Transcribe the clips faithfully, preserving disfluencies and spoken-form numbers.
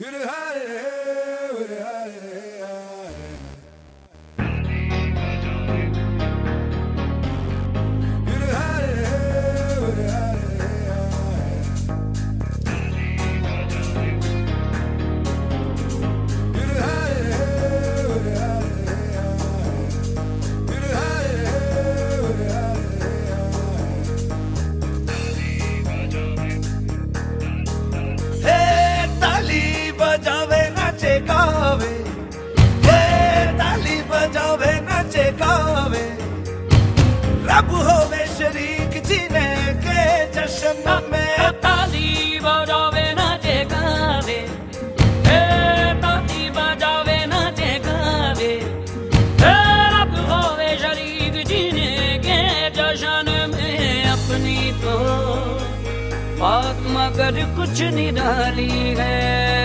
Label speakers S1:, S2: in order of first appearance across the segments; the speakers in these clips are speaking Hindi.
S1: बजावे नाचे गावे, हे ताली बजावे नाचे गावे, रब होवे शरीक जीने के जश्न में।
S2: ताली बजावे नाचे गावे, हे ताली बजावे नाचे गावे, हे रब होवे शरीक जीने के जश्न में। अपनी तो बात मगर कुछ निराली है,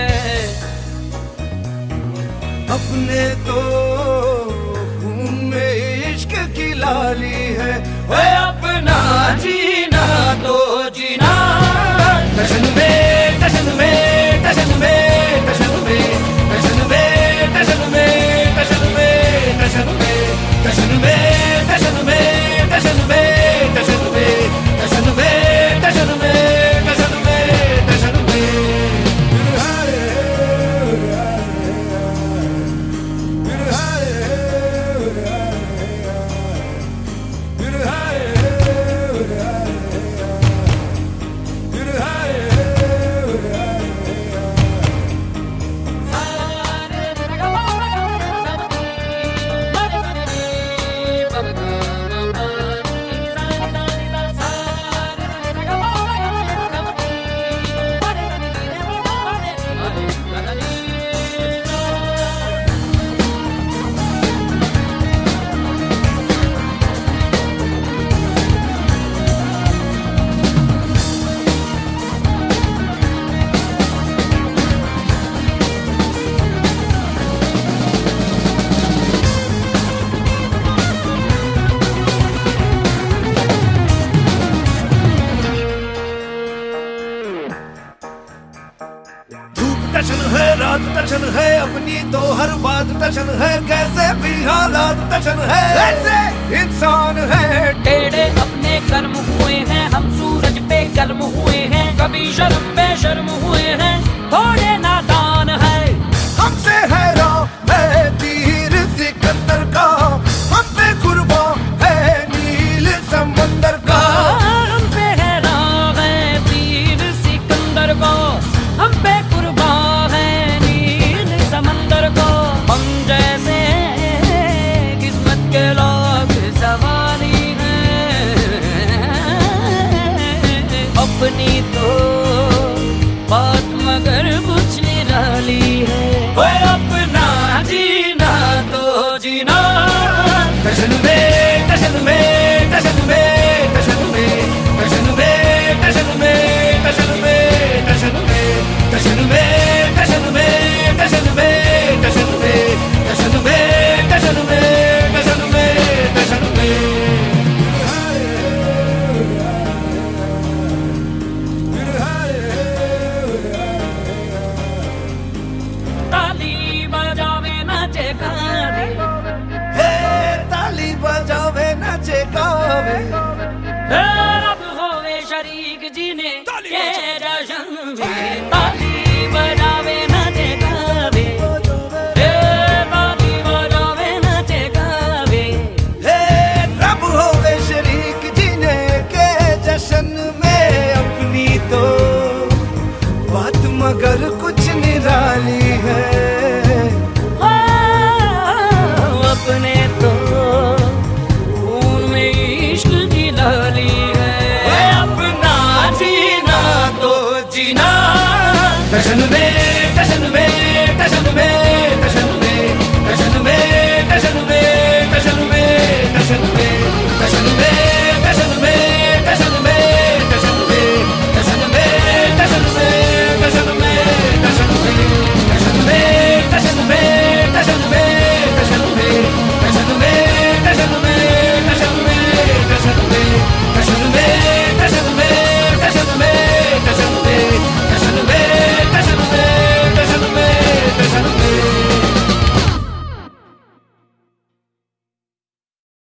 S1: अपने तो खून में इश्क की लाली है। वो अपना जीना तो जीना, जश्न में जश्न में जश्न में जश्न में जश्न में जश्न में जश्न में जश्न में जश्न में जश्न में जश्न में जश्न में जश्न में जश्न में टशन है, रात टशन है, अपनी तो हर बात टशन है। कैसे भी हालात टशन है, ऐसे इंसान है।
S2: टेढ़े अपने कर्म हुए हैं, हम सूरज पे गर्म हुए हैं। कभी शर्म पे शर्म हुए हैं, थोड़े नादान है।
S1: हमसे हैरान है तीर सिकंदर का, हम पे कुर्बान है नील समंदर का।
S2: हम पे हैरान है तीर सिकंदर को, हम पे कुर्बान है नील समंदर को। हम जैसे किस्मत के लोग सवारी हैं, अपनी तो बात मगर कुछ निराली है।
S1: वो अपना जीना तो जीना, जश्न में जश्न में जश्न में जश्न में जश्न में जश्न में जश्न में जश्न में जश्न में जश्न में जश्न में जश्न में जश्न में जश्न में जश्न में जश्न में।
S2: ताली बजावे नाचे गावे,
S1: हे ताली बजावे नाचे गावे,
S2: हे रब होवे शरीक जीने के जश्न में। ताली बजावे नाचे गावे, हे ताली बजावे नाचे गावे,
S1: हे रब होवे शरीक जीने के जश्न में। अपनी तो बात मगर कुछ निराली है,
S2: अपने तो खून में इश्क की लाली है।
S1: अपना जीना तो जीना, जश्न में जश्न में